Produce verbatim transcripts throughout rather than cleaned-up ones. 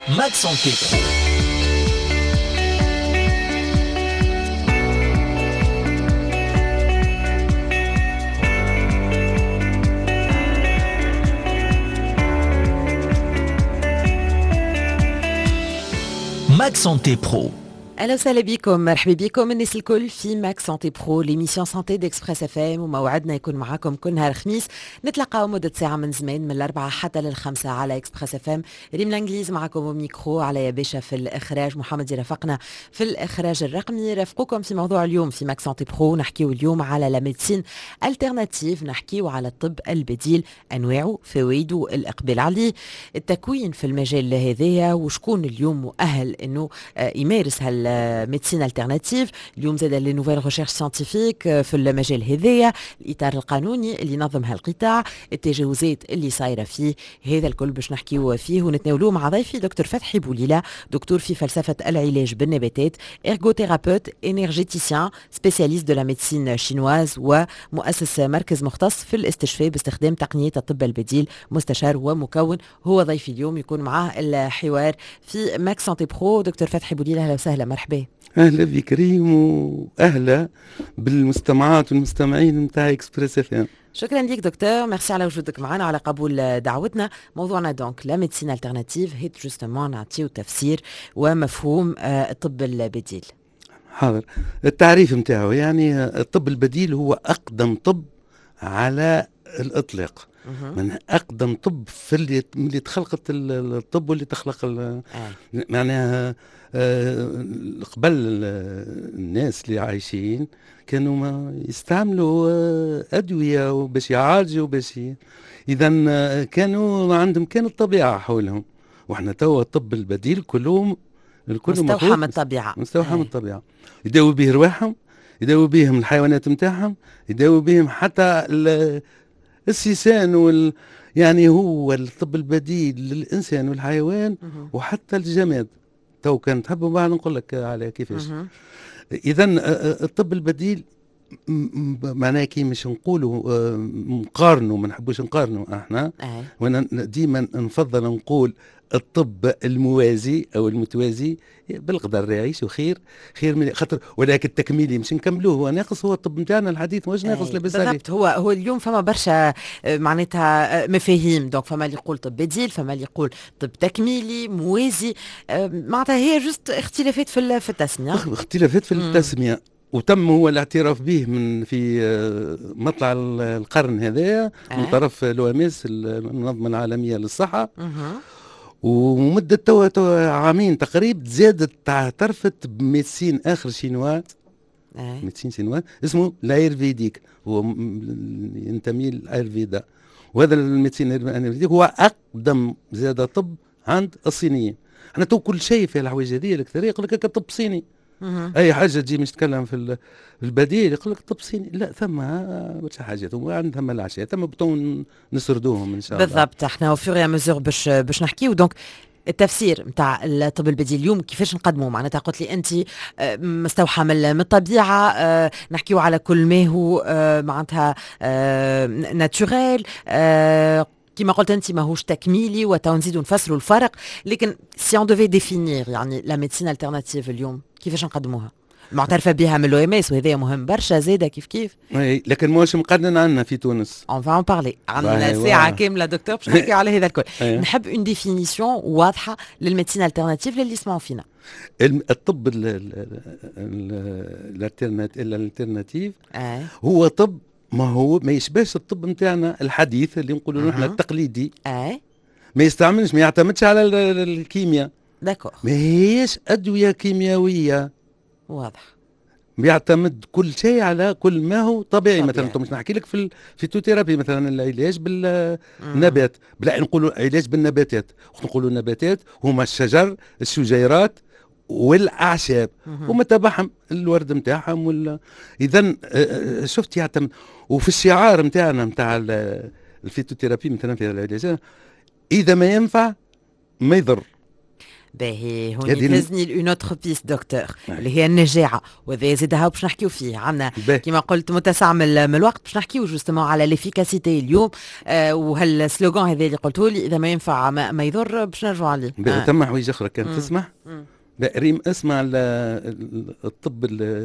Max Santé Pro. Max Santé Pro. اهلا وسهلا بكم، مرحبا بكم الناس الكل في ماك سانتي برو ليميسيون سانتي ديكسبريس اف ام، وموعدنا يكون معاكم كل نهار خميس. نتلاقاو مده ساعه من زمان من الاربعه حتى للخمسه على اكسبريس اف ام. ريم الانجليز معاكم وميكرو، على يا باشا في الاخراج، محمد يرافقنا في الاخراج الرقمي. رافقكم في موضوع اليوم في ماك سانتي برو. نحكيو اليوم على لا ميديسين الترناتيف، نحكيو على الطب البديل، انواعه، فوائده، الاقبال عليه، التكوين في المجال هذايا، وشكون اليوم مؤهل انه يمارس هال ميديسين الترناتيف. اليوم زاد لي نوفيل ريشيرش ساينتيفيك في المجال هذايا، الاطار القانوني اللي نظم هالقطاع، التجاوزات اللي صايره فيه، هذا الكل باش نحكيو فيه ونتناولوه مع ضيفي دكتور فتحي بوليلة، دكتور في فلسفه العلاج بالنباتات، ارغوثيرابيوت، انرجيتيسيان، سبيسياليست دو لا ميديسين شينواز، ومؤسس مركز مختص في الاستشفاء باستخدام تقنيه الطب البديل، مستشار ومكون. هو ضيفي اليوم، يكون معاه الحوار في ماك سانتي برو. دكتور فتحي بوليلة، اهلا وسهلا، مرحبا. اهلا بك كريم، واهلا بالمستمعات والمستمعين نتاع اكسبريس اف ام. شكرا لك دكتور، ميرسي على وجودك معنا وعلى قبول دعوتنا. موضوعنا دونك لا ميديسين الترناتيف، هيت جوستومون نعطيو تفسير ومفهوم آه الطب البديل. حاضر. التعريف نتاعو يعني الطب البديل هو اقدم طب على الاطلاق، من اقدم طب في اللي اللي تخلقت الطب واللي تخلق آه. معناها آه قبل الناس اللي عايشين كانوا ما يستعملوا آه ادويه باش يعالجوا، باش اذا آه كانوا عندهم كان الطبيعه حولهم. واحنا توا الطب البديل كلهم الكل مستوحى من الطبيعه، مستوحى من الطبيعه، يداوي به رواحهم، يداوي بهم الحيوانات نتاعهم، يداوي بهم حتى السيسان وال يعني هو الطب البديل للإنسان والحيوان وحتى الجماد. تو كان تحبوا بعد نقول لك على كيفاش. إذا الطب البديل معناه كي مش نقولوا نقارنوا، ما نحبوش نقارنوا احنا، وانا ديما نفضل نقول الطب الموازي او المتوازي بالقدر يعيشوا خير خير من خاطر، ولكن التكميلي مش نكملوه، هو ناقص. هو الطب نتاعنا الحديث مش ناقص لاباس عليه. بالضبط. هو هو اليوم فما برشا معناتها مفاهيم، دونك فما اللي يقول طب بديل، فما اللي يقول طب تكميلي موازي، معناتها هي جست اختلافات في في التسميه، اختلافات في التسميه. وتم هو الاعتراف به من في مطلع القرن هذا من طرف لواميس المنظمه العالميه للصحه. ومدة توا توا عامين تقريبا زادت اعترفت بميدسين اخر شينوا، ميدسين شينوا اسمه الايرفيديك، هو ينتمي للايرفيدا. وهذا الميدسين الايرفيديك هو اقدم زاد طب عند الصينيين. احنا تو كل شيء في الحوايج هذه الاكثريه يقول لك طب صيني. اي حاجه تجي مش تتكلم في البديل يقول لك طب صيني. لا، ثم برشا حاجات وعندهم العشاء ثم بطون نسردوهم ان شاء الله. بالضبط. احنا وفيغ يا مزور باش باش نحكيو. دونك التفسير نتاع الطب البديل اليوم كيفاش نقدمه؟ معناتها قلت لي انت مستوحى من الطبيعه، نحكيو على كل ما هو معناتها ناتوريل، كما قلت انت ماهوش تكميلي، وتنزيد نفسروا الفرق. لكن سي اون دوفي ديفينير يعني لا ميديسين الترناتيف اليوم كيفاش نقدموها؟ معترفه بها من الاو ام اس، وهذا مهم برشا زاده كيف كيف. اي لكن ماهوش مقنن عندنا في تونس. اون فا اون بارلي، عندنا ساعه كامله دكتور باش نحكيو على هذا الكل. نحب اون ديفينيسيون واضحه للميديسين الترناتيف للي يسمعوا فينا. الطب الالترناتيف هو طب ما هو ما يشبهش الطب نتاعنا الحديث اللي نقولوا نحن التقليدي. اي ما يستعملش، ما يعتمدش على الكيمياء. داكور. ما هيش ادويه كيميائيه. واضح. بيعتمد كل شيء على كل ما هو طبيعي. طبيعي. مثلا مش نحكي لك في الفيتوثيرابي مثلا العلاج بالنبات، بلا نقولوا علاج بالنباتات، نقولوا النباتات هما الشجر، الشجيرات والاعشاب وما تبعهم الورد نتاعهم ولا. اذا شفت يعتمد. وفي الشعار نتاعنا نتاع الفيتوثيرابي مثلا في العلاج، اذا ما ينفع ما يضر. باهي هوني تهزني اون اوتر بيست دكتور اللي هي النجاعه، وهذا زادها باش نحكيو فيه. عندنا كما قلت متسع من الوقت باش نحكيو جوستومون على ليفيكاسيتي اليوم، آه وهالسلوغان هذا اللي قلته لي اذا ما ينفع ما, ما يضر باش نرجعوا عليه. آه. تم حوايج اخرى كان تسمح ريم اسمع الطب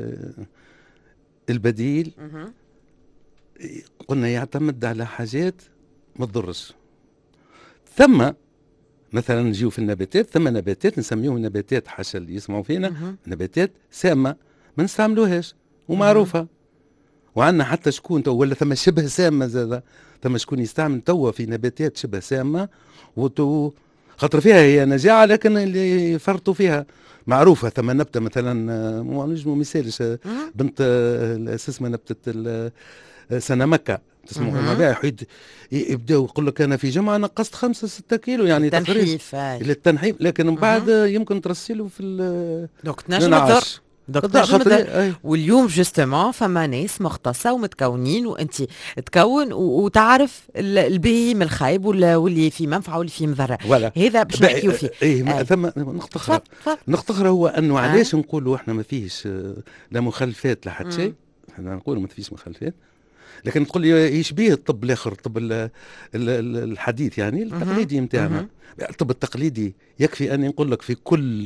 البديل. مم. قلنا يعتمد على حاجات ما تضرش. ثم مثلا نجيو في النباتات، ثم نباتات نسميهم نباتات حاشا اللي يسمعوا فينا مه. نباتات سامه ما نستعملوهاش ومعروفه، وعندنا حتى شكون تو ولا ثم شبه سامه زاده، ثم شكون يستعمل توا في نباتات شبه سامه وتو خاطر فيها هي نجاعه لكن اللي يفرطوا فيها معروفه. ثم نبته مثلا مو نجمو مثالش بنت اسمها نبته سنه مكه تسمعوا ما بقى يحيد يبداو يقول لك انا في جمعه نقصت خمسة ستة كيلو يعني تنحيف للتنحيف، لكن من بعد يمكن ترسله في دونك تنجم تضر دكتور. واليوم جوستومون فما ناس مختصه ومتكونين وانت تكون وتعرف الباهي من الخايب واللي في منفعه واللي في مضره. هذا باش نحكيو فيه. ايه آه. ثم نقطه اخرى نقطه اخرى هو انه علاش آه. نقولوا احنا ما فيش لا مخلفات لا حتى شيء. احنا نقولوا ما فيش مخلفات، لكن تقول لي يشبيه الطب الاخر الطب الحديث يعني التقليدي نتاعنا. الطب التقليدي يكفي ان نقول لك في كل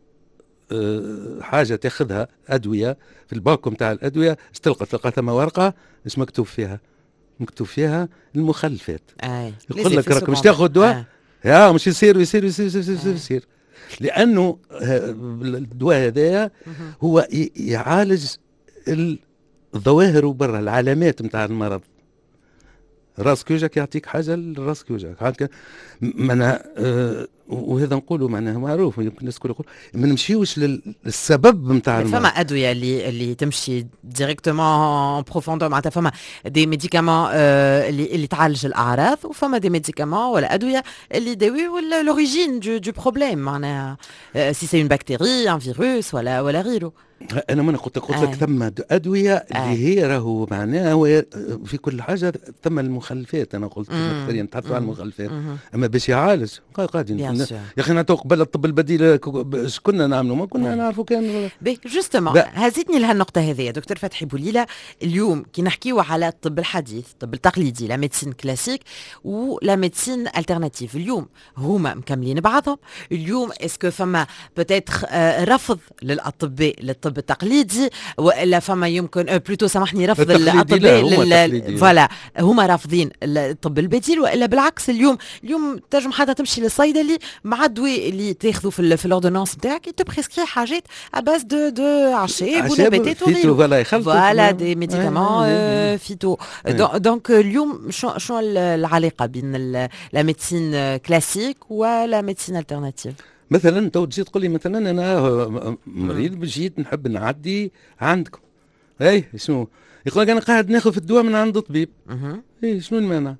حاجه تاخذها ادويه في الباكو نتاع الادويه اش تلقى تلقى ثم ورقه اش مكتوب فيها؟ مكتوب فيها المخلفات. آه. يقول لك راك مش تاخذ دواء آه. يا مش يصير يصير يصير يصير, يصير, آه. يصير. لانه الدواء هذايا هو يعالج الظواهر وبرا العلامات نتاع المرض. راسك يوجعك يعطيك حاجه لراسك يوجعك هكا معناها. آه وهذا نقوله معناها معروف، يمكن الناس الكل يقول ما نمشيوش للسبب نتاع المرض. فما ادويه اللي اللي تمشي ديريكتومون بروفوندور معناتها فما دي ميديكامون آه اللي اللي تعالج الاعراض، وفما دي ميديكامون ولا ادويه اللي يداويو لوريجين دو دو بروبليم معناها آه سي سي اون بكتيري ان فيروس ولا ولا غيره. انا ما قلت قلت لك آه. ثم ادويه آه. اللي هي راهو معناها في كل حاجه ثم المخلفات. انا قلت اكثر نتحدثوا عن المخلفات اما باش يعالج قاعدين يا اخي نعطوا قبل الطب البديل اش كنا نعملوا؟ ما كنا نعرفوا كان جوستومون. هزيتني لهالنقطه هذه يا دكتور فتحي بوليله. اليوم كي نحكيو على الطب الحديث الطب التقليدي لا ميديسين كلاسيك ولا ميديسين الترناتيف، اليوم هما مكملين بعضهم؟ اليوم اسكو فما بوتيتر رفض للاطباء للطب التقليدي ولا فما يمكن بلوتو سامحني رفض الاطباء فوالا هما رافضين الطب البديل، والا بالعكس اليوم اليوم تنجم حتى تمشي للصيدلي مع الدواء اللي تاخذه في في الاوردونانس نتاعك تبريسكري حاجات اباز دو دو عشاب ونباتات وغيره فوالا دي ميديكامون فيتو. دونك اليوم شنو شنو العلاقه بين لا ميديسين كلاسيك ولا ميديسين الترناتيف؟ مثلا تو تجي تقول لي مثلا انا مريض جيت نحب نعدي عندكم، اي شنو يقول لك انا قاعد ناخذ في الدواء من عند طبيب. اي شنو المانع؟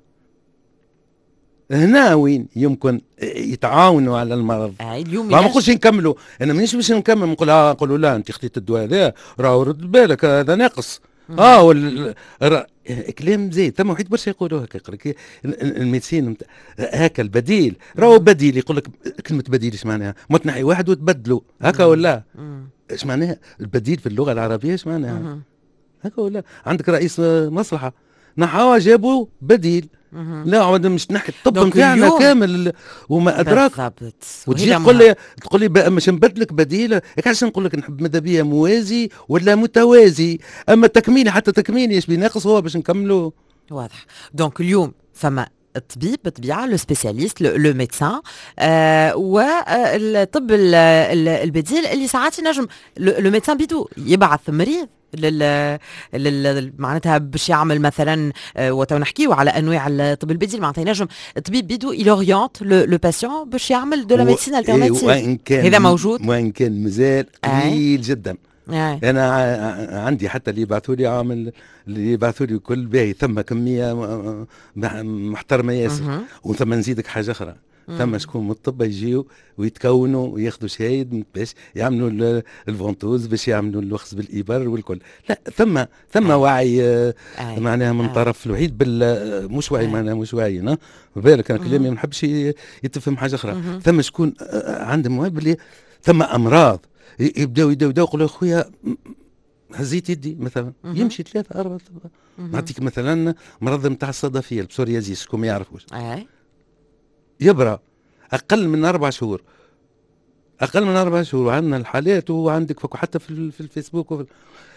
هنا وين يمكن يتعاونوا على المرض. آه اليوم ما نقولش نكملوا، انا مانيش باش نكمل نقول ها نقولوا لا انت خديت الدواء هذا راهو رد بالك هذا ناقص. اه وال... را... كلام زين ثم وحيد برشا يقولوا هكا يقول لك الميديسين هكا البديل راهو بديل. يقول لك كلمه بديل ايش معناها؟ ما تنحي واحد وتبدلوا هكا ولا ايش معناها البديل في اللغه العربيه؟ ايش معناها هكا ولا؟ عندك رئيس مصلحه نحاوا جابوا بديل. لا عاد مش نحكي الطب نتاعنا كامل وما ادراك وتجي تقول لي تقول لي مش نبدلك بديل. علاش نقول لك نحب ماذا بيا موازي ولا متوازي؟ اما تكميلي حتى تكميلي ايش بيناقص هو باش نكملوا. واضح. دونك اليوم فما الطبيب بالطبيعه لو سبيسياليست لو ميدسان آه والطب البديل اللي ساعات ينجم لو ميدسان بيدو يبعث مريض لل لل معناتها باش يعمل مثلا آه وتو نحكيو على انواع الطب البديل معناتها ينجم الطبيب بيدو يلوريونت لو باسيون باش يعمل دو لا ميديسين التيرناتيف. هذا موجود وان كان مازال قليل جدا. آه. انا عندي حتى اللي يبعثوا لي عامل اللي يبعثوا لي كل باهي ثم كميه محترمه ياسر. وثم نزيدك حاجه اخرى ثم شكون من الطب يجيو ويتكونوا وياخذوا شهايد باش يعملوا الفونتوز، باش يعملوا الوخز بالإبر والكل. لا ثم ثم وعي آه معناها من آه طرف الوحيد بال مش وعي آه معناها مش وعي نا بالك انا كلامي ما نحبش يتفهم حاجه اخرى. مم. ثم شكون آه عندهم اللي ثم امراض يبداو يبداو يقولوا خويا هزيت يدي مثلا مم. يمشي ثلاثة أربعة. نعطيك مثلا مرض نتاع الصدفية البسوريازيس شكون ما يعرفوش أي. يبرى أقل من أربع شهور أقل من أربع شهور وعندنا الحالات وعندك فكو حتى في, في الفيسبوك وفي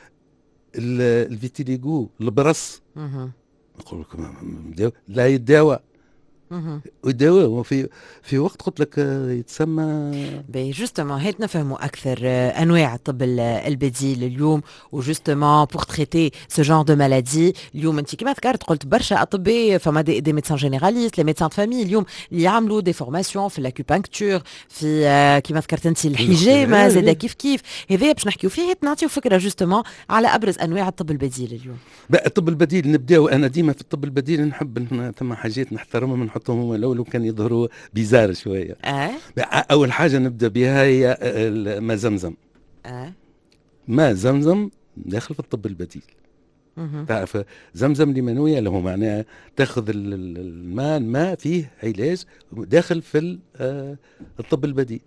الفيتيليغو البرص نقول لكم لا يتداوى ويداوى وفي في وقت قلت لك يتسمى بي جوستومون هيك نفهموا اكثر انواع الطب البديل اليوم وجوستومون بور تريتي سو جون دو مالادي. اليوم انت كما ذكرت قلت برشا اطباء فما دي, دي ميدسان جينيراليست لي ميدسان فامي اليوم اللي يعملوا دي فورماسيون في الاكوبانكتور في كما ذكرت انت الحجامه زاد كيف كيف هذا باش نحكيو فيه نعطيو فكره جوستومون على ابرز انواع الطب البديل اليوم. الطب البديل نبداو انا ديما في الطب البديل نحب ثم حاجات نحترمهم نحطهم هما الاول وكان يظهروا بيزار شويه. أه؟ اول حاجه نبدا بها هي ماء زمزم. أه؟ ماء زمزم داخل في الطب البديل. مه. تعرف زمزم لمنويه له معناها تاخذ الماء الماء فيه علاج داخل في الطب البديل.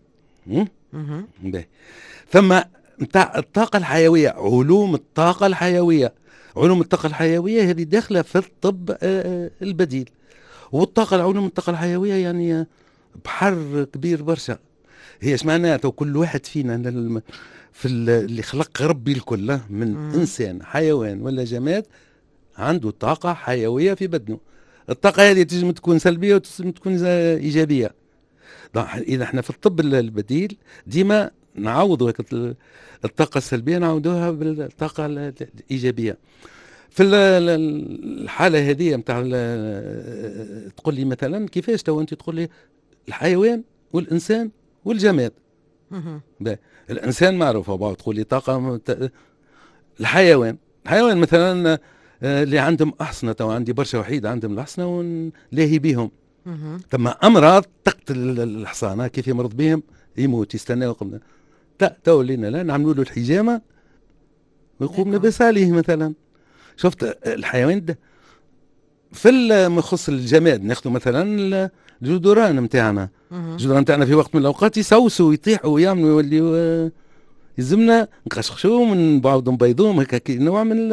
باهي ثم نتاع الطاقه الحيويه علوم الطاقه الحيويه علوم الطاقه الحيويه هذه داخله في الطب البديل. والطاقه العلوم الطاقه الحيويه يعني بحر كبير برشا. هي ايش معناتها كل واحد فينا في اللي خلق ربي الكل من مم. انسان حيوان ولا جماد عنده طاقه حيويه في بدنه. الطاقه هذه تجم تكون سلبيه وتجم تكون ايجابيه. اذا احنا في الطب البديل ديما نعوضوا الطاقه السلبيه نعوضوها بالطاقه الايجابيه. في الحاله هذه نتاع تقول لي مثلا كيفاش تو انت تقول لي الحيوان والانسان والجماد. الانسان معروف بعض تقول لي طاقه الحيوان الحيوان مثلا اللي عندهم احصنه تو عندي برشا وحيد عندهم الاحصنه ونلاهي بهم. ثم امراض تقتل الحصانه كيف يمرض بهم يموت يستناو قبل لا تو لينا لا نعملوا له الحجامه ويقوم لبس عليه مثلا. شفت الحيوان ده في ما يخص الجماد ناخذ مثلا الجدران نتاعنا الجدران نتاعنا في وقت من الاوقات يسوسوا ويطيحوا ويعملوا يوليوا يلزمنا نقشقشوهم نبعضوا نبيضوهم هكا نوع من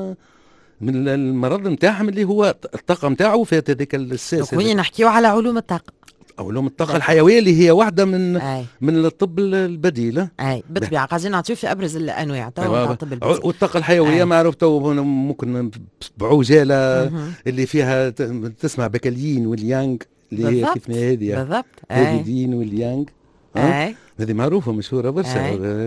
من المرض نتاعهم اللي هو الطاقه نتاعو فات هذاك الساس. وين نحكيو على علوم الطاقه علوم الطاقه الحيويه اللي هي واحده من أي. من الطب البديل. اي بالطبيعه قاعدين نعطيو في ابرز الانواع تو نتاع الطب البديل. والطاقه الحيويه معروف تو ممكن بعجاله اللي فيها تسمع بكاليين واليانغ اللي هي كيف هذه بالضبط هذه دين واليانغ هذه معروفه مشهوره برشا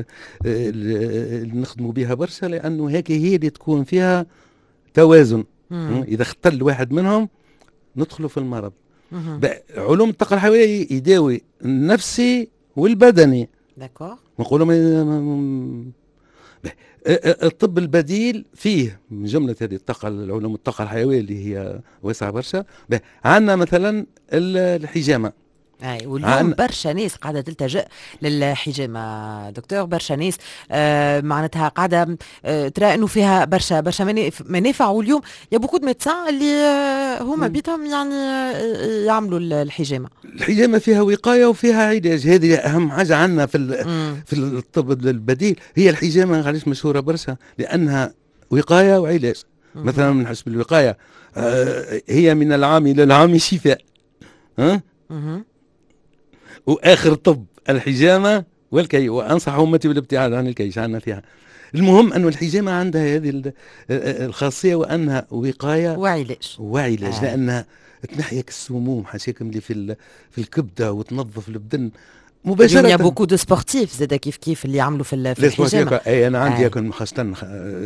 نخدموا بها برشا لانه هيك هي اللي تكون فيها توازن. مم. اذا اختل واحد منهم ندخلوا في المرض. علوم الطاقه الحيويه يداوي النفسي والبدني. داكور نقولوا الطب البديل فيه من جمله هذه الطاقه العلوم الطاقه الحيويه اللي هي واسعه برشا. عندنا مثلا الحجامه. اي واليوم عن... برشا ناس قاعده تلتجئ للحجامه دكتور. برشا ناس آه معناتها قاعده آه ترى انه فيها برشا برشا منافع. واليوم يا بوكو دو ميدسان اللي آه هما بيتهم يعني آه يعملوا الحجامه. الحجامه فيها وقايه وفيها علاج. هذه اهم حاجه عندنا في في الطب البديل. هي الحجامه علاش مشهوره برشا لانها وقايه وعلاج. مم. مثلا من حسب الوقايه آه هي من العام الى العام شفاء. ها أه؟ واخر طب الحجامه والكي وانصح امتي بالابتعاد عن الكيش عنا فيها. المهم انه الحجامه عندها هذه الخاصيه وانها وقايه وعلاج وعلاج آه. لانها تنحيك السموم حاشاكم اللي في في الكبده وتنظف البدن مباشره. يا بوكو دو سبورتيف زاد كيف كيف اللي يعملوا في في الحجامه. اي انا عندي يكون خاصه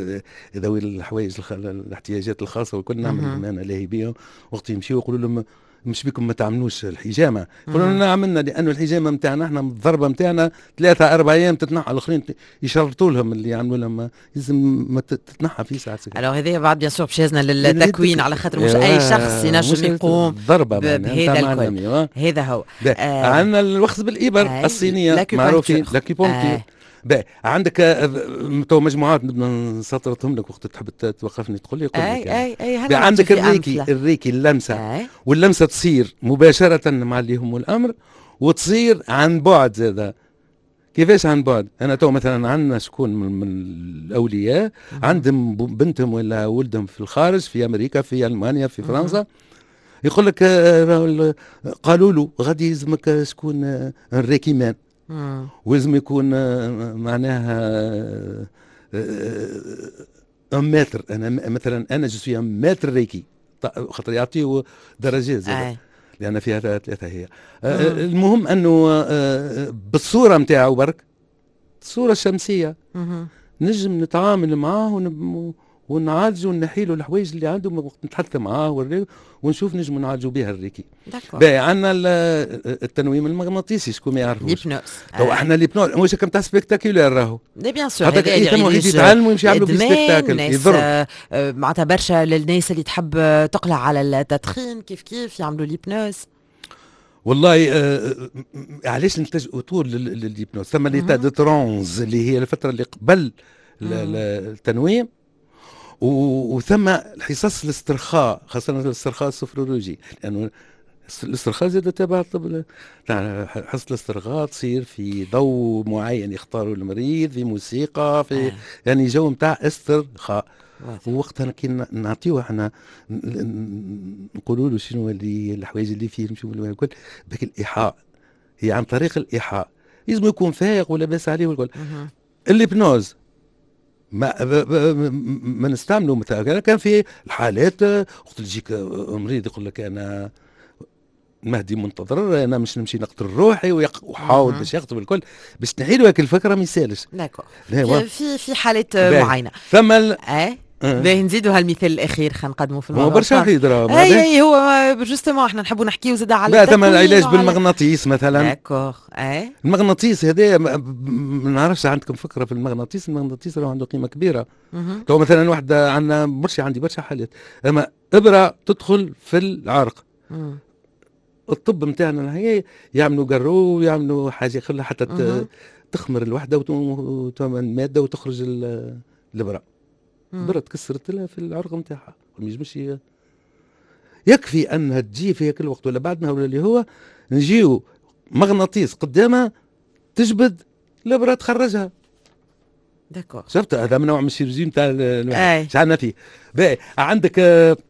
ذوي الحوايج الاحتياجات الخاصه وكل نعمل انا لاهي بهم وقت يمشيوا يقولوا لهم مش بيكم ما تعملوش الحجامه، يقولوا لنا عملنا لانه الحجامه نتاعنا احنا الضربه نتاعنا ثلاثه اربع ايام تتنحى، الاخرين يشرطوا لهم اللي يعملوا لهم لازم ما تتنحى في ساعه. الو هذه بعد بيان سور باش يهزنا للتكوين على خاطر مش اي شخص ينجم يقوم بهذا الكل. هذا هو آه عندنا الوخز بالابر آه الصينيه معروفين لاكيبونكتير. باهي عندك تو مجموعات نبدا نسطرتهم لك وقت تحب توقفني تقول لي قول لي. اي اي اي هذا عندك الريكي الريكي اللمسه أي. واللمسه تصير مباشره مع اللي هم الامر وتصير عن بعد زاده. كيفاش عن بعد؟ انا تو مثلا عندنا شكون من, من الاولياء عندهم بنتهم ولا ولدهم في الخارج في امريكا في المانيا في فرنسا يقول لك قالوا له غادي يلزمك شكون الريكي مان ولازم يكون معناها ان متر. انا مثلا انا جسوي ان متر ريكي خاطر يعطيه درجات زي لان فيها ثلاثه هي. المهم انه بالصوره نتاعو برك الصوره الشمسيه نجم نتعامل معاه ون... ونعالجوا ونحيلوا الحوايج اللي عنده وقت نتحدث معاه ونشوف نجم نعالجوا بها الريكي. باهي عندنا التنويم المغناطيسي شكون ما يعرفوش ليبنوس. تو احنا ليبنوس مش كم تاع سبيكتاكيولار راهو لا بيان سور هذاك يتم يتعلموا ويمشي يعملوا في سبيكتاكل يضر معناتها برشا للناس اللي تحب تقلع على التدخين كيف كيف يعملوا ليبنوس. والله آه علاش نلتجئوا طول للليبنوس ثم ليتا دو ترونز اللي هي الفتره اللي قبل التنويم وثم الحصص الاسترخاء خاصة الاسترخاء السفرولوجي لأنه يعني الاسترخاء زاد تبع الطب. حصة الاسترخاء تصير في ضوء معين يختاروا المريض في موسيقى في آه. يعني جو متاع استرخاء. ووقتها كي نعطيوه احنا نقولوا له شنو اللي الحوايج اللي فيه نمشيو الكل بك الإيحاء هي عن طريق الإيحاء لازم يكون فايق ولا باس عليه والكل. الهيبنوز ما ما نستعملوا مثلا كان في الحالات وقت يجيك مريض يقول لك انا مهدي منتظر انا مش نمشي نقتل روحي ويحاول باش يقتل الكل باش نحيلوا هيك الفكره ما يسالش. داكور في في حالات معينه ثم ال... اه باهي نزيدوا هالمثال الاخير خلينا نقدموا في الموضوع. هو برشا يضرب اي اي هو جوستومون احنا نحبوا نحكيو زاد على لا ثم العلاج بالمغناطيس مثلا. داكور اي المغناطيس هذا ما نعرفش عندكم فكره في المغناطيس. المغناطيس راه عنده قيمه كبيره. تو مثلا وحده عندنا برشا عندي برشا حالات اما ابره تدخل في العرق مم. الطب نتاعنا هي يعملوا قرو ويعملوا حاجه خلها حتى مم. تخمر الوحده وتعمل الماده وتخرج الابره. برا تكسرت لها في العرق نتاعها ما يجمش يكفي انها تجي في هيك الوقت ولا بعدنا ولا اللي هو نجيو مغناطيس قدامها تجبد الابره تخرجها. داكور شفت هذا من نوع من الشيرجي نتاع شعلنا فيه. باهي عندك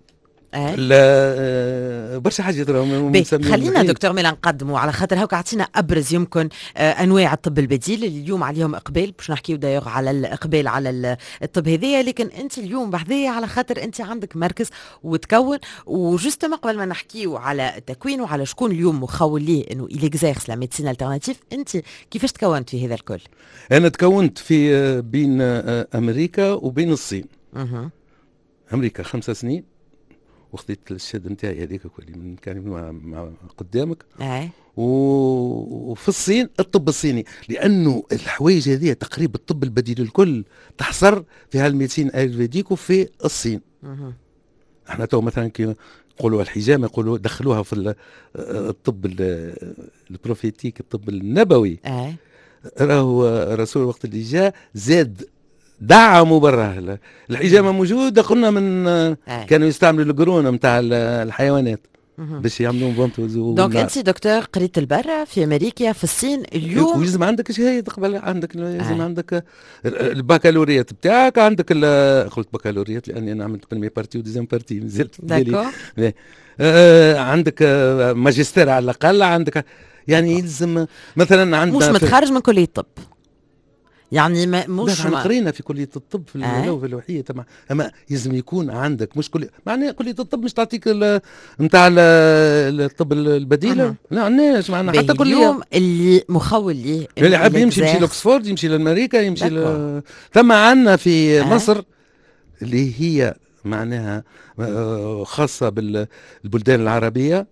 لا برشا حاجات خلينا دكتور ميلا نقدموا على خاطر هاك عطينا ابرز يمكن آه انواع الطب البديل اللي اليوم عليهم اقبال باش نحكيو دايوغ على الاقبال على الطب هذايا. لكن انت اليوم بحذايا على خاطر انت عندك مركز وتكون وجوستومون قبل ما نحكيو على التكوين وعلى شكون اليوم مخول ليه انه إليكزيرس لا ميديسين الترناتيف انت كيفاش تكونت في هذا الكل؟ انا تكونت في بين امريكا وبين الصين. أه. امريكا خمسة سنين وخذيت الشهاده نتاعي هذيك اللي كان مع, مع قدامك. اي وفي الصين الطب الصيني لانه الحوايج هذه تقريبا الطب البديل الكل تحصر في هالميديسين الايرفيديك وفي الصين. أه. احنا تو مثلا كي يقولوا الحجامه يقولوا دخلوها في الطب البروفيتيك الطب النبوي. اي راهو الرسول وقت اللي جاء زاد دعموا برا الحجامه موجوده قلنا من آه. كانوا يستعملوا القرون نتاع الحيوانات باش يعملوا بونتو. دونك انت دكتور قريت البرا في امريكا في الصين اليوم ولازم عندك شهاده قبل عندك لازم آه. عندك البكالوريات بتاعك عندك قلت بكالوريات لاني انا عملت بريمي بارتي وديزيام بارتي نزلت داكور آه عندك ماجستير على الاقل عندك يعني يلزم مثلا عندنا مش متخرج من كليه الطب يعني ما مش ما قرينا في كليه الطب في اللغه اللوحيه تمام اما لازم يكون عندك مش كليه معناها كليه الطب مش تعطيك نتاع الطب البديله. أه. لا عندناش معنا حتى كليه اليوم اللي مخول ليه اللي حاب يمشي يمشي لاكسفورد يمشي لامريكا يمشي ل... ثم عندنا في أه. مصر اللي هي معناها خاصه بالبلدان العربيه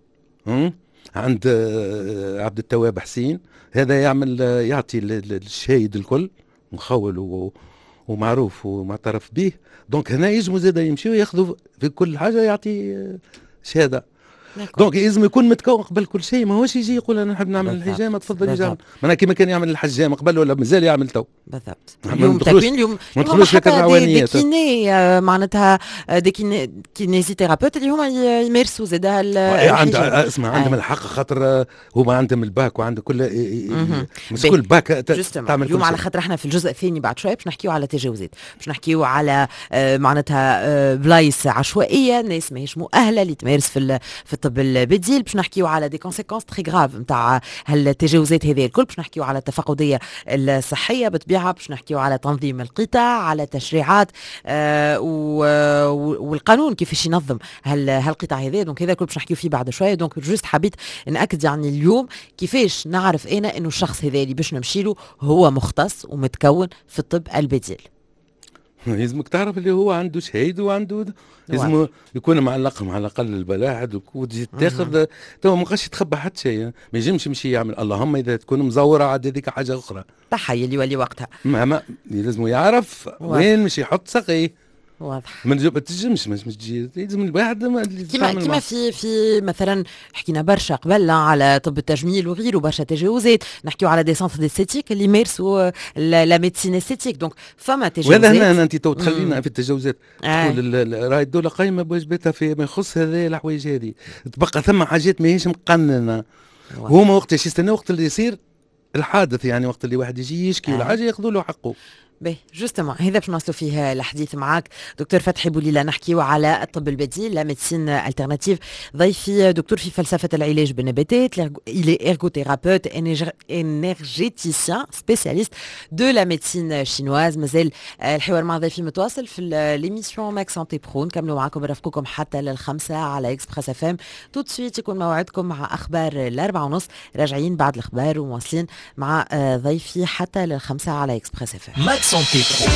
عند عبد التواب حسين، هذا يعمل يعطي الشايد الكل مخول ومعروف ومعترف به. دونك هنا يجموا زاده يمشيوا ياخذوا في كل حاجه يعطي شهاده. دونك لازم يكون متكون قبل كل شيء، ما هوش يجي يقول انا نحب نعمل الحجامه تفضل يجي معناها كيما كان يعمل الحجامه قبل ولا مازال يعمل تو. بالضبط. اليوم تكوين اليوم ما ندخلوش في الروانيات. دي كيني معناتها دي كينيزي ثيرابيوت اللي هما يمارسوا زاد عند اسمع عندهم الحق خاطر هما عندهم الباك وعندهم كل مسكول الباك تعمل اليوم على خاطر احنا في الجزء الثاني بعد شويه باش نحكيو على تجاوزات، باش نحكيو على معناتها بلايص عشوائيه الناس ماهيش مؤهله اللي تمارس في في الطب البديل، باش نحكيو على دي كونسيكونس تري غراف نتاع هالتجاوزات هذه الكل، باش نحكيو على التفقديه الصحيه بالطبيعه، باش نحكيو على تنظيم القطاع، على تشريعات آه والقانون كيفاش ينظم هالقطاع هذا. دونك هذا الكل باش نحكيو فيه بعد شويه. دونك جوست حبيت ناكد يعني اليوم كيفاش نعرف انا انه الشخص هذا اللي باش نمشي له هو مختص ومتكون في الطب البديل. لازمك تعرف اللي هو عنده شهيد وعنده لازم يكون معلق مع الاقل البلاعد وتجي تاخذ تو ما بقاش يتخبى حتى شيء، ما ينجمش يمشي يعمل اللهم اذا تكون مزوره عاد هذيك حاجه اخرى. تحيه اللي يولي وقتها ما, ما لازم يعرف وين مش يحط ساقيه. واضح. ما تنجمش مش تجي لازم الواحد كيما كيما في في مثلا حكينا برشا قبل على طب التجميل وغيره برشا تجاوزات، نحكيو على دي سونتر ديستيك اللي يمارسوا لا ميديسين استيتيك. دونك فما تجاوزات وهذا هنا انت تو تخلينا في التجاوزات آه. تقول راهي الدوله قايمه بواجباتها في ما يخص هذه الحوايج هذه، تبقى ثم حاجات ماهيش مقننه وهما وقتاش يستناو وقت اللي يصير الحادث، يعني وقت اللي واحد يجي يشكي ولا حاجه ياخذوا له حقه. باهي جوستومون هذا باش نوصلوا فيه الحديث معاك دكتور فتحي بوليلة، نحكيو على الطب البديل لا ميديسين الترناتيف. ضيفي دكتور في فلسفه العلاج بالنباتات، il est ergothérapeute énergéticien spécialiste de la médecine chinoise. مازال الحوار مع ضيفي متواصل في ليميسيون ماك سانتي برو، نكملوا معكم نرافقكم حتى للخمسة على اكسبريس اف ام. تو سويت يكون موعدكم مع اخبار الاربعة ونص، راجعين بعد الاخبار ومواصلين مع ضيفي حتى للخمسة على اكسبريس اف ام. Max Santé Pro.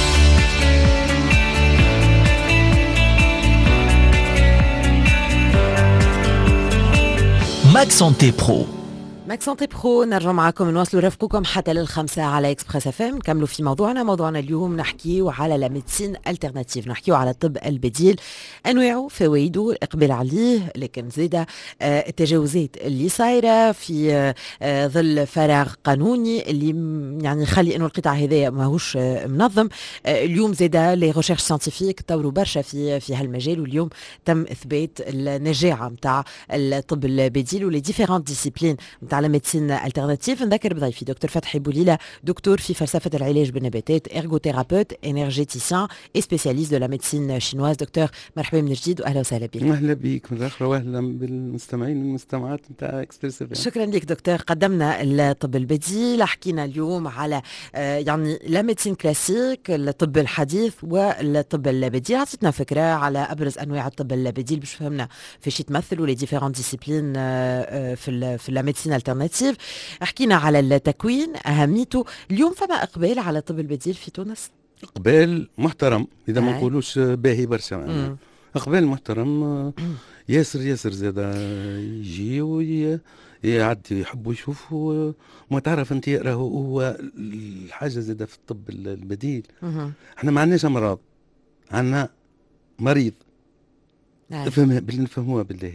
Max Santé Pro. ماك سانتي برو نرجع معكم نواصلوا رفقكم حتى للخمسة على اكسبريس اف ام. نكملوا في موضوعنا. موضوعنا اليوم نحكيو على لا ميديسين الترناتيف، نحكيو على الطب البديل، انواعه، فوائده، الاقبال عليه، لكن زيدا آه التجاوزات اللي صايره في آه ظل فراغ قانوني اللي يعني يخلي انه القطاع هذا ماهوش آه منظم. آه اليوم زيدا لي ريشيرش ساينتيفيك طوروا برشا في في هالمجال، واليوم تم اثبات النجاعه نتاع الطب البديل ولي ديفيرونت ديسيبلين نتاع على ميديسين الترناتيف. نذكر بضيفي دكتور فتحي بوليلة، دكتور في فلسفة العلاج بالنباتات، ارغوثيرابيوت انرجيتيسيان اي سبيسياليست دو لا ميديسين شينواز. دكتور مرحبا من جديد واهلا وسهلا بك. اهلا بك من الاخر واهلا بالمستمعين والمستمعات نتاع اكسبريس. شكرا لك دكتور. قدمنا الطب البديل، حكينا اليوم على آه يعني لا ميديسين كلاسيك، الطب الحديث والطب البديل. عطيتنا فكرة على ابرز انواع الطب البديل باش فهمنا في شي تمثلوا لي ديفيرونت ديسيبلين آه في في لا ميديسين الترناتيف. حكينا على التكوين أهميته. اليوم فما إقبال على الطب البديل في تونس؟ إقبال محترم إذا ما نقولوش باهي برشا، إقبال محترم ياسر ياسر زادا يجي ويعدي يحب يشوف وما تعرف أنت راهو هو الحاجة زادا في الطب البديل. احنا ما عندناش أمراض، عندنا مريض نفهموها بالله.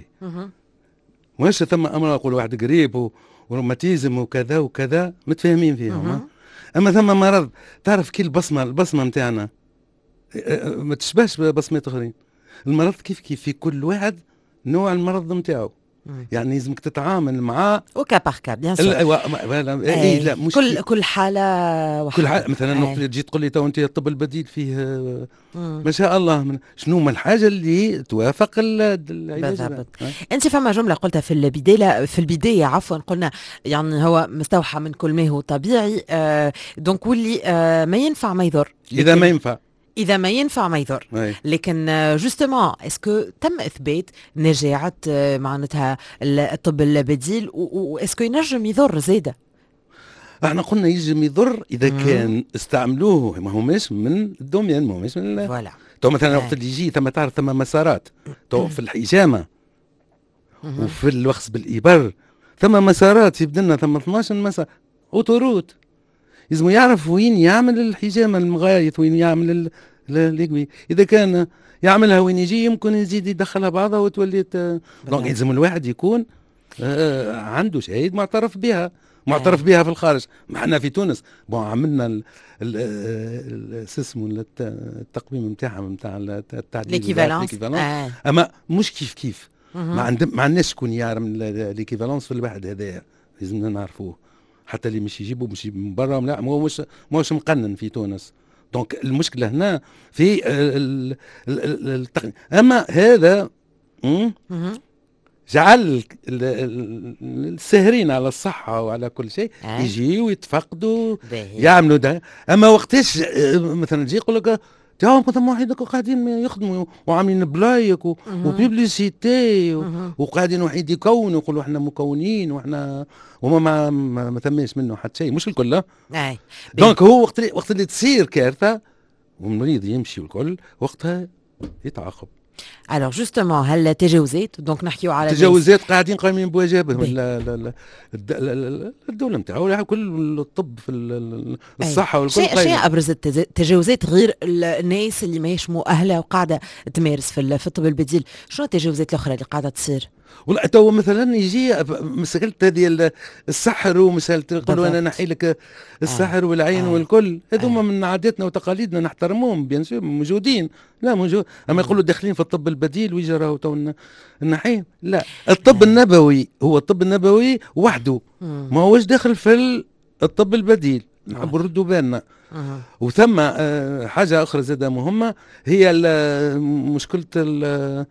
واش ثم امراض يقول واحد قريب وروماتيزم وكذا وكذا متفاهمين فيهم، اما ثم مرض تعرف كي البصمه البصمه نتاعنا ما تشبهش ببصمات اخرين. المرض كيف كيف في كل واحد نوع المرض نتاعو، يعني لازمك تتعامل معاه اوكا باركا بيان سور. اي لا مش كل كل حاله وحالة. كل حاله مثلا أي. تجي تقول لي تو انت الطب البديل فيه مم. ما شاء الله من شنو ما الحاجه اللي توافق العلاج. انت فما جمله قلتها في البدايه في البدايه عفوا قلنا يعني هو مستوحى من كل ما هو طبيعي آه دونك واللي آه ما ينفع ما يضر. اذا ما ينفع إذا ما ينفع ما يضر. لكن جوستومون اسكو تم إثبات نجاعة معناتها الطب البديل واسكو ينجم يضر زيادة؟ احنا قلنا ينجم يضر إذا مم. كان استعملوه ما هماش من الدومين ما هماش من فوالا. تو مثلا وقت اللي يجي ثم تعرف ثم مسارات تو في الحجامة وفي الوخز بالإبر ثم مسارات في بدنا ثم اثناش مسار اوتوروت لازم يعرف وين يعمل الحجامة المغايط وين يعمل الكبي إذا كان يعملها وين يجي يمكن يزيد يدخلها بعضها وتولي دونك لازم الواحد يكون آه عنده شهيد معترف بها معترف بها في الخارج. معنا في تونس بون عملنا اسمه التقويم نتاعها نتاع التعديل آه. اما مش كيف كيف ما عندنا ما عندناش شكون يعلم ليكيفالونس في الواحد هذايا لازمنا نعرفوه حتى اللي مش يجيبوا مش من برا لا هو مش مش مقنن في تونس. دونك المشكله هنا في التقنيه. اما هذا جعل الساهرين على الصحة وعلى كل شيء أه؟ يجيوا يتفقدوا يعملوا ده. أما وقتاش مثلا تجي يقول لك تاهم مثلا وحيدك قاعدين يخدموا وعاملين بلايك وبيبليسيتي وقاعدين وحيد يكونوا يقولوا احنا مكونين واحنا وما ما, ما تماش منه حتى شيء مش الكل. أي دونك هو وقت اللي وقت اللي تصير كارثة والمريض يمشي والكل وقتها يتعاقب. الوغ جوستومون هل تجاوزات دونك نحكيو على تجاوزات قاعدين قايمين بواجبهم الدوله نتاعو كل الطب في الصحه والكل. شيء شيء ابرز التجاوزات غير الناس اللي ماهيش مؤهله وقاعده تمارس في في الطب البديل، شنو التجاوزات الاخرى اللي قاعده تصير؟ ولا تو مثلا يجي مسألة هذه السحر ومسألة يقولوا انا نحي لك السحر آه. والعين آه. والكل هذوما آه. من عاداتنا وتقاليدنا نحترمهم بيان سور موجودين لا موجود. اما يقولوا داخلين في الطب البديل ويجي راهو تو النحيم لا الطب آه. النبوي هو الطب النبوي وحده ما هوش داخل في الطب البديل نحب نردوا بالنا. آه. وثم آه حاجة أخرى زادة مهمة هي مشكلة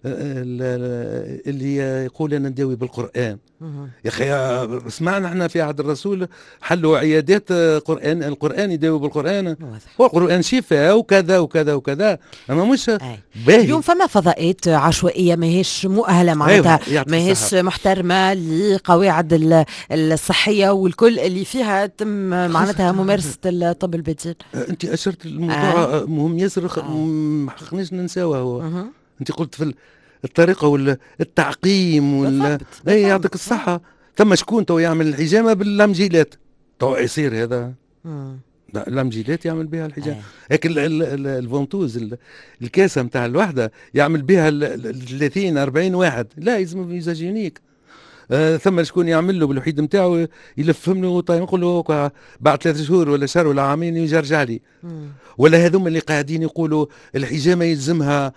اللي يقول انا نداوي بالقران. يا اخي سمعنا احنا في عهد الرسول حلوا عيادات قران القران يداوي بالقران والقران شفاء وكذا وكذا وكذا. اما مش باهي اليوم فما فضاءات عشوائيه ماهيش مؤهله معناتها ماهيش محترمه لقواعد الصحيه والكل اللي فيها تم معناتها ممارسه الطب البديل. انت اشرت الموضوع آه. مهم ياسر ما حقناش ننساوه هو انت قلت في الطريقه والتعقيم ولا اي يعطيك الصحه. ثم شكون تو يعمل الحجامه باللمجيلات تو يصير هذا اللمجيلات يعمل بها الحجامه هيك الفونتوز الكاسه نتاع الوحده يعمل بها ثلاثين أربعين واحد لا يلزم ميزاجينيك. آه ثم شكون يعمل له بالوحيد نتاعو يلفهم له طيب يقول له بعد ثلاث شهور ولا شهر ولا عامين يجي يرجع لي. ولا هذوم اللي قاعدين يقولوا الحجامه يلزمها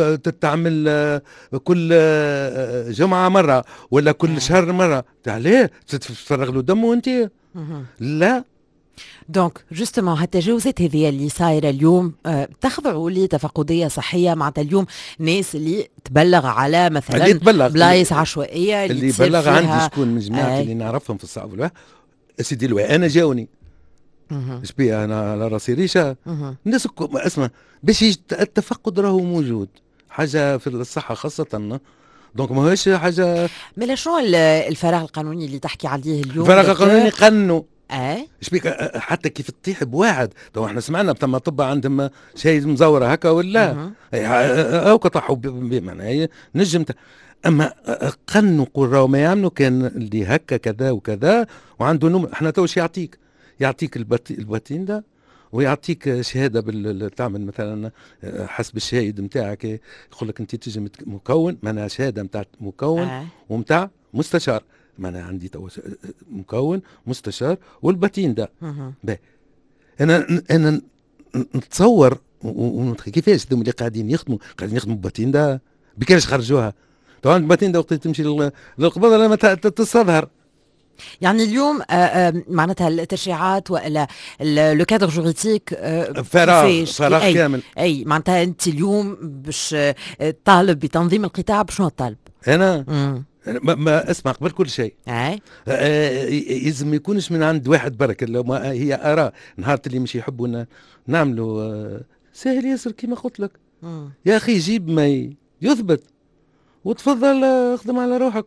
تتعمل كل جمعه مره ولا كل شهر مره ليه تفرغ له دمه انت لا. دونك جوستومون هالتجاوزات هذه اللي صايره اليوم أه تخضعوا لتفقديه صحيه معناتها اليوم ناس اللي تبلغ على مثلا بلايص عشوائيه اللي, اللي بلغ عندي شكون من جماعتي اللي نعرفهم في الصعب والواحد سيدي الواحد انا جاوني ايش بي انا على راسي ريشه الناس اسمع باش التفقد راهو موجود حاجه في الصحه خاصه دونك ما هوش حاجه. مالا شنو الفراغ القانوني اللي تحكي عليه اليوم؟ الفراغ القانوني قنوا اه ايش بيك حتى كيف تطيح بواحد تو احنا سمعنا ثم طب عندهم شيء مزوره هكا ولا او قطعوا بمعنى نجم. اما قنوا قول راهو ما يعملوا كان اللي هكا كذا وكذا وعنده نوم. احنا تو يعطيك يعطيك الباتين ده ويعطيك شهاده بال تعمل مثلا حسب الشهايد نتاعك يقول لك انت تجي مكون معناها شهاده نتاع مكون آه. ومتاع مستشار معناها عندي تو مكون مستشار والباتين ده باهي. انا انا نتصور كيفاش ذم اللي قاعدين يخدموا قاعدين يخدموا بالباتين ده بكيفاش خرجوها طبعا الباتين ده وقت تمشي للقبضه لما تستظهر. يعني اليوم آآ آآ معناتها التشريعات ولا لو كادر جوريديك فراغ فراغ أي كامل. اي معناتها انت اليوم باش طالب بتنظيم القطاع بشنو الطالب؟ انا ما, ما اسمع قبل كل شيء اي لازم ما يكونش من عند واحد برك ما هي اراء نهار اللي مش يحبوا نعملوا سهل ياسر كيما قلت لك مم. يا اخي جيب ما يثبت وتفضل اخدم على روحك.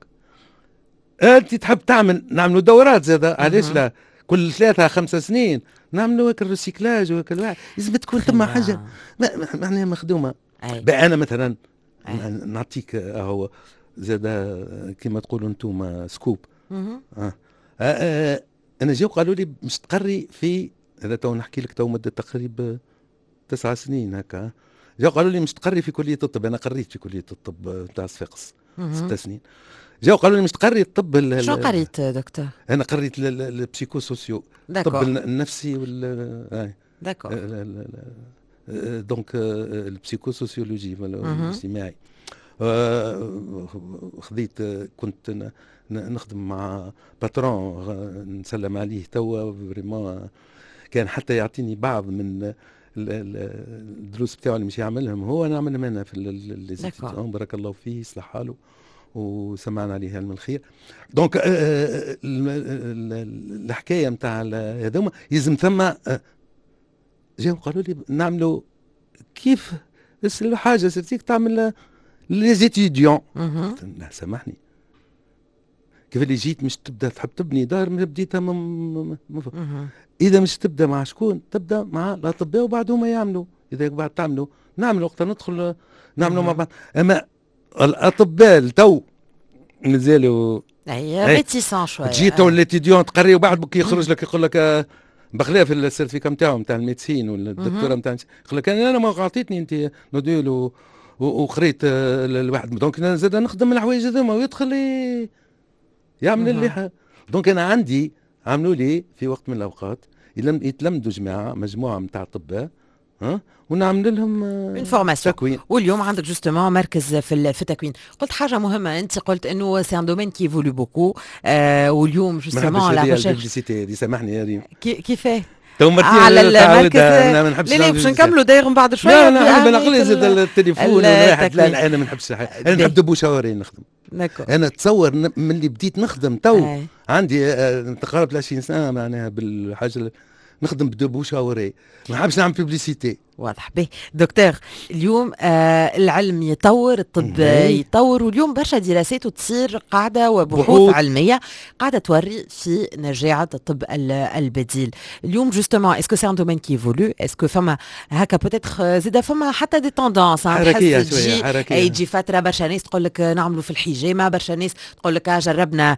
انت تحب تعمل نعملوا دورات زاده علاش لا كل ثلاثة خمسة سنين نعملوا هيك الريسيكلاج وهيك الواحد لازم تكون ثم حاجه معناها مخدومه. بقى انا مثلا نعطيك هو زاد كما تقولوا انتم سكوب. آه. آه آه انا جاو قالوا لي مش تقري في هذا تو نحكي لك تو مده تقريبا تسع سنين هكا. جاو قالوا لي مش تقري في كليه الطب. انا قريت في كليه الطب تاع صفاقس ست سنين. جاو قالوا لي مش تقري الطب. شو قريت دكتور؟ انا قريت البسيكو سوسيو، الطب النفسي وال داكور دونك البسيكو سوسيولوجي الاجتماعي. خذيت كنت نخدم مع باترون نسلم عليه توا فريمون، كان حتى يعطيني بعض من الدروس بتاعه اللي مش يعملهم هو نعملهم انا في الليزيتيون. بارك الله فيه يصلح حاله وسمعنا عليه من الخير. دونك الحكايه نتاع هذوما يلزم ثم جاوا قالوا لي نعملوا كيف حاجه سيرتيك تعمل ليزيتيديون. لا سامحني، كيف اللي جيت مش تبدا تحب تبني دار بديتها م... م... اذا مش تبدا مع شكون تبدا مع الاطباء وبعدهم يعملوا. اذا بعد تعملوا نعملوا وقت ندخل نعملوا مع بعض. اما الاطباء التو مازالوا اي ريتيسون شويه. تجي تو ليتيديون تقري وبعد كي يخرج لك يقول لك بخلاف السيرتيفيكا نتاعو نتاع الميديسين ولا الدكتوره نتاع يقول لك انا ما عطيتني انت نوديل وقريت الواحد. دونك انا زاد نخدم الحوايج هذوما ويدخل يعمل اللي. دونك انا عندي عملوا لي في وقت من الاوقات يتلمدوا جماعه مجموعه نتاع اطباء ها ونعمل لهم تكوين. واليوم عندك جوستومون مركز في في التكوين. قلت حاجه مهمه، انت قلت انه سي ان دومين كي ايفولو بوكو آه واليوم جوستومون لا ريشيرش. سامحني يا ريم كيفاه على المركز. انا ما نحبش. لا باش نكملوا داير من بعد شويه. لا لا انا نقول زاد التليفون والواحد. لا لا انا ما نحبش. انا نحب دبوشاوري نخدم. انا تصور من اللي بديت نخدم تو عندي تقارب عشرين سنه معناها بالحاجه نخدم بدبوشاوري، ما نحبش نعمل بيبليسيتي. واضح به دكتور. اليوم آه العلم يطور، الطب يطور، واليوم برشا دراسات وتصير قاعدة وبحوث بحوث. علمية قاعدة توري في نجاعة الطب البديل. اليوم جوستومون اسكو سي ان دومين كي ايفولو، اسكو فما هكا بوتيتر زيد فما حتى دي توندونس حركية شوية حركية. يجي فترة برشا ناس تقول لك نعملوا في الحجامة، برشا ناس تقول لك جربنا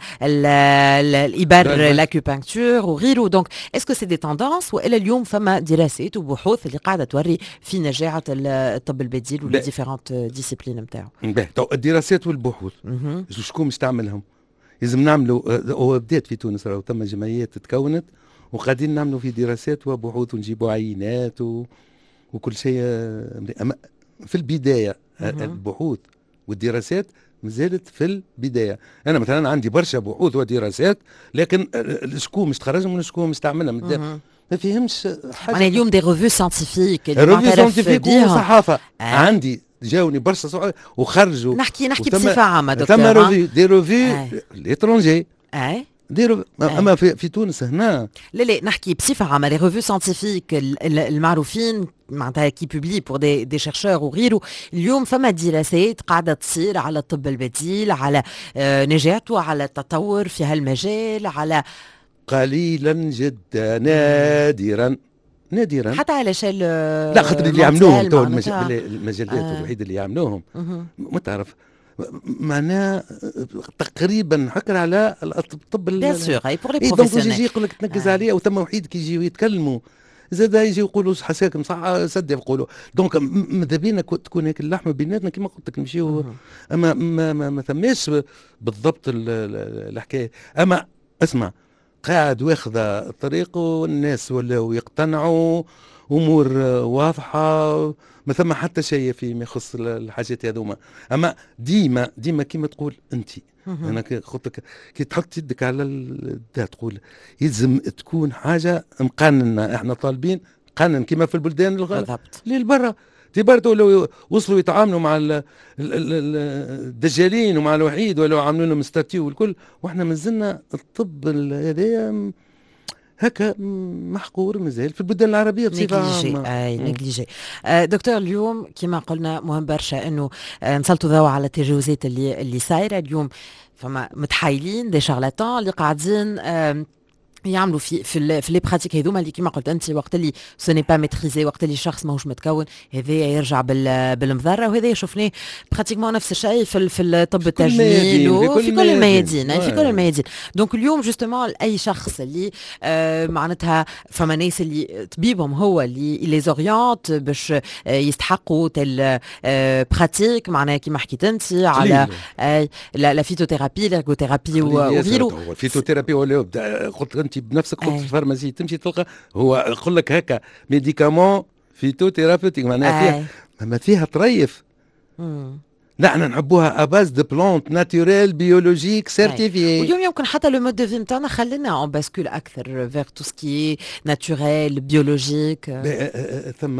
الإبر لاكوبانكتور وغيره. دونك اسكو سي دي توندونس والا اليوم فما دراسات وبحوث اللي قاعدة توري في نجاعة الطب البديل ولا ديفيرونت ديسيبلين نتاعو؟ تو الدراسات والبحوث شكون مش تعملهم؟ لازم نعملوا. هو بدات في تونس راهو ثم جمعيات تكونت وقاعدين نعملوا في دراسات وبحوث ونجيبوا عينات و... وكل شيء. أما في البداية البحوث والدراسات مازالت في البداية. أنا مثلا عندي برشا بحوث ودراسات لكن شكون مش تخرجهم وشكون مش تعملهم ما فيهمش حاجه. انا اليوم دي ريفيو سانتيفيك اللي معترف سانتيفيك وصحافه آه. عندي جاوني برشا سؤال وخرجوا. نحكي نحكي بصفه عامه دكتور. ثم ريفيو دي ريفيو ليترونجي اي ديروا آه. اما في, في تونس هنا لا لا نحكي بصفه عامه لي ريفيو سانتيفيك المعروفين معناتها كي بوبلي بور دي دي شيرشور وغيره. اليوم فما دراسات قاعده تصير على الطب البديل، على آه نجاته، على التطور في هالمجال، على قليلا جدا نادرا نادرا حتى على شال. لا خاطر اللي يعملوهم تو المجلات آه. الوحيد اللي يعملوهم ما تعرف معناها تقريبا حكر على الطب بيان سور اي بور لي بروفيسيونيل. يجي يقول لك تنقز عليه او ثم وحيد كي يجيو يتكلموا زاد يجي يقولوا حساكم صح سد يقولوا. دونك ماذا بينا تكون هيك اللحمه بيناتنا كما قلت لك نمشيو. اما ما, ما, ما ثماش بالضبط الحكايه. اما اسمع قاعد واخذ الطريق والناس ولاو يقتنعوا امور واضحه ما ثم حتى شيء فيما يخص الحاجات هذوما. اما ديما ديما كيما تقول انت انا قلت لك كي تحط يدك على الدا تقول يلزم تكون حاجه مقننه. احنا طالبين قانن كيما في البلدان بالضبط اللي برا تبردوا لو وصلوا يتعاملوا مع الدجالين ومع الوحيد ولو عاملوا لهم ستاتيو والكل، واحنا مازلنا الطب هذايا هكا محقور مازال في البلدان العربيه بصفه عامه. اي نيجليجي. آه دكتور اليوم كما قلنا مهم برشا انه آه نسلطوا ضوء على التجاوزات اللي اللي صايره اليوم. فما متحايلين دي شارلاتان اللي قاعدين آه يعملوا في في في لي براتيك هذوما اللي كيما قلت انت وقت اللي سو ني با ميتريزي، وقت اللي الشخص ماهوش متكون، هذايا يرجع بال بالمضره. وهذا شفناه براتيكمون نفس الشيء في في الطب التجميل وفي كل الميادين، في كل الميادين. دونك اليوم جوستومون اي شخص اللي آه معناتها فما ناس اللي طبيبهم هو اللي لي زوريونت باش آه يستحقوا تل آه براتيك معناها كيما حكيت انت على آه لا فيتوثيرابي الارغوثيرابي وغيره. الفيتوثيرابي ولا قلت انت بنفسك قلت في الفارماسي تمشي تلقى هو يقول لك هكا ميديكامون فيتوثيرابيوتيك معناها فيها ما فيها طريف. نحن نحبوها اباز دو بلانت ناتوريل بيولوجيك سيرتيفيي. واليوم يمكن حتى لو مود دو في نتاعنا خلينا اون باسكول اكثر فيغ تو سكي ناتوريل بيولوجيك. ثم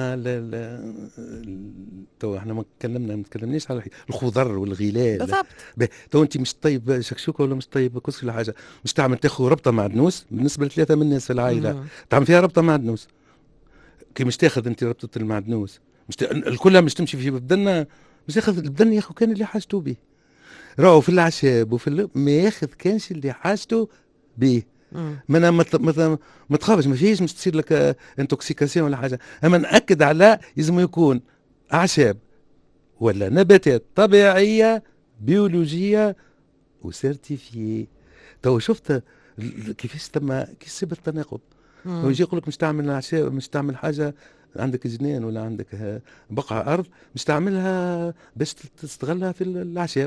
تو احنا ما تكلمنا ما تكلمناش على الخضر والغلال بالضبط. تو انت مش طيب شكشوكه ولا مش طيب كسر ولا حاجه، مش تعمل تاخذ ربطه معدنوس بالنسبه لثلاثه من الناس في العائله مم. تعمل فيها ربطه معدنوس كي مش تاخذ انت ربطه المعدنوس مش ت... الكلها مش تمشي في بدنا مش ياخذ البدن ياخذ كان اللي حاجته به. راهو في العشاب وفي اللي ما ياخذ كانش اللي حاجته به. ما ما ما تخافش ما فيش مش تصير لك انتوكسيكاسيون ولا حاجه، اما ناكد على لازم يكون اعشاب ولا نباتات طبيعيه بيولوجيه وسيرتيفيي. تو شفت كيفاش تم كيف سبب التناقض. ويجي يقول لك مش تعمل اعشاب مش تعمل حاجه عندك جنين ولا عندك بقعة أرض مش تعملها باش تستغلها في الأعشاب.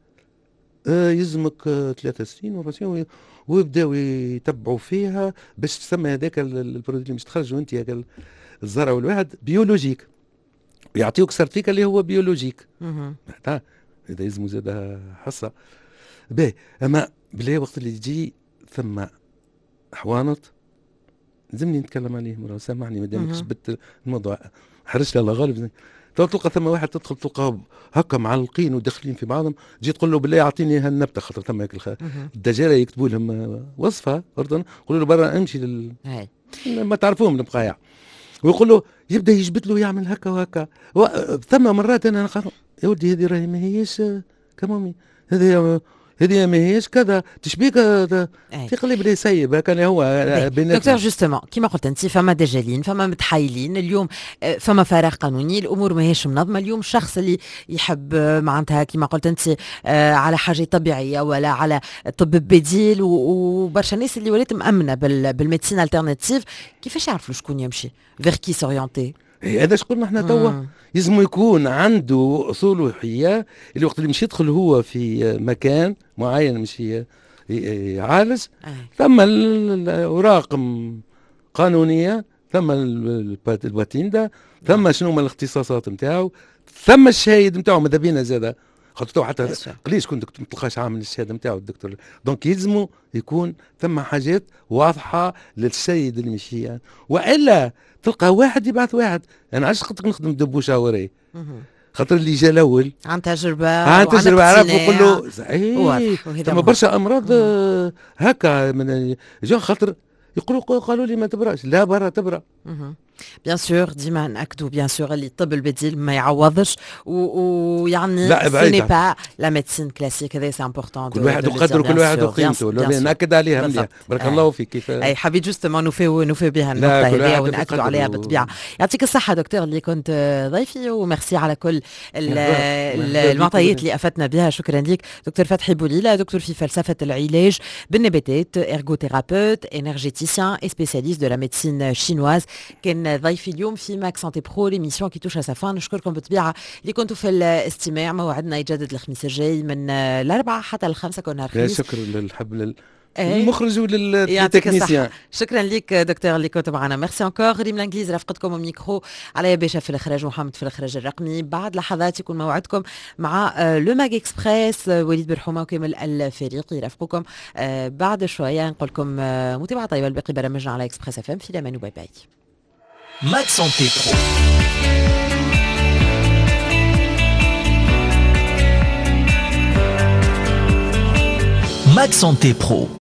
آه يلزمك آه ثلاثة سنين وأربع سنين ويبداو يتبعوا فيها باش تسمى هذاك البرودكت اللي مش تخرجوا أنت هذاك الزرع والواحد بيولوجيك ويعطيوك سيرتيفيكا اللي هو بيولوجيك. إذا يلزموا زاد حصة باهي. أما بلا وقت اللي تجي ثم حوانط لازمني نتكلم عليهم. راه سامعني مادام كسبت الموضوع حرجت الله غالب. تو تلقى ثم واحد تدخل تلقى هكا معلقين وداخلين في بعضهم، تجي تقول له بالله اعطيني هالنبته خاطر ثم هيك الدجاله يكتبوا لهم وصفه اردن يقولوا له برا امشي لل ما تعرفوهم البقايع ويقول له يبدا يجبد له يعمل هكا وهكا و... ثم مرات انا نقول يا ودي هذه راهي ما هيش كمامي هذه هذه ما هيش كذا تشبيك تقلب لي سيب كان هو دكتور جوستومون كيما قلت انت فما دجالين فما متحايلين اليوم فما فراغ قانوني الامور ما هيش منظمه. اليوم الشخص اللي يحب معناتها كيما قلت انت على حاجه طبيعيه ولا على طب بديل وبرشا ناس اللي ولات مامنه بالميديسين الترناتيف كيفاش يعرفوا شكون يمشي فيغ كي سوريونتي؟ هذا شكون احنا توا لازم يكون عنده اصول وحيه اللي وقت اللي مش يدخل هو في مكان معين مش يعالج ثم الاوراق قانونيه ثم الباتيندا ثم شنو هما الاختصاصات نتاعو ثم الشهايد نتاعو ماذا بينا زاده خاطر حتى قليش كنت ما تلقاش عامل الشهاده نتاعو الدكتور. دونك يلزموا يكون ثم حاجات واضحه للسيد اللي مشي والا تلقى واحد يبعث واحد. انا علاش خاطر نخدم دبوشه وراي خاطر اللي جا الاول عن تجربه عن تجربه عرف وقول له صحيح ثم برشا امراض هكا من جا خاطر يقولوا قالوا لي ما تبراش لا برا تبرا. بيان سور ديما ناكدوا بيان سور اللي الطب البديل ما يعوضش ويعني سي ني با لا ميديسين كلاسيك هذا سي امبورطون كل واحد وقدره كل واحد وقيمته ناكد عليها مليح بارك الله فيك. كيف اي حبيت جوستومون نوفيو نوفيو بها النقطه هذه وناكدوا عليها بالطبيعه. يعطيك الصحه دكتور اللي كنت ضيفي وميرسي على كل المعطيات اللي افدتنا بها. شكرا لك دكتور فتحي بوليله دكتور في فلسفه العلاج بالنباتات ارغوثيرابيوت انرجيتيسيان اي سبيسياليست دو لا ميديسين شينواز كان ضيفي اليوم في ماك سانتي برو ليميسيون كي توش سافان. نشكركم بالطبيعه اللي كنتوا في الاستماع. موعدنا يجدد الخميس الجاي من الاربعاء حتى الخمسه كنا الخميس. شكرا للحب المخرج وللتكنيسيان. شكرا لك دكتور اللي كنت معنا. ميرسي انكور. ريم الانجليز رافقتكم الميكرو على باشا في الاخراج محمد في الاخراج الرقمي. بعد لحظات يكون موعدكم مع لو ماج اكسبريس وليد برحومه وكامل الفريق يرافقكم بعد شويه. نقول لكم متابعه طيبه الباقي برامجنا على اكسبريس اف ام. في الامان وباي باي. Max Santé Pro. Max Santé Pro.